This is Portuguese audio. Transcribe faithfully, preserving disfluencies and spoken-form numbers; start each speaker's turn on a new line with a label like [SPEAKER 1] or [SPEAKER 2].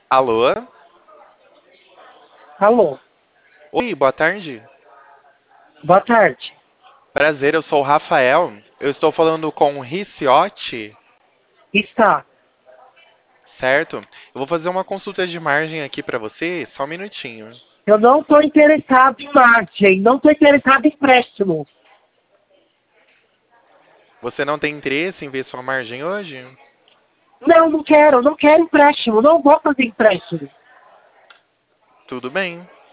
[SPEAKER 1] Alô?
[SPEAKER 2] Alô,
[SPEAKER 1] Oi, boa tarde.
[SPEAKER 2] boa tarde.
[SPEAKER 1] Prazer, eu sou o Rafael. Eu estou falando com o Riciotti,
[SPEAKER 2] Está.
[SPEAKER 1] certo? Eu vou fazer uma consulta de margem aqui pra você, só um minutinho.
[SPEAKER 2] Eu não estou interessado em margem, não estou interessado em empréstimo.
[SPEAKER 1] Você não tem interesse em ver sua margem hoje?
[SPEAKER 2] Não, não quero, não quero empréstimo, não vou fazer empréstimo.
[SPEAKER 1] Tudo bem.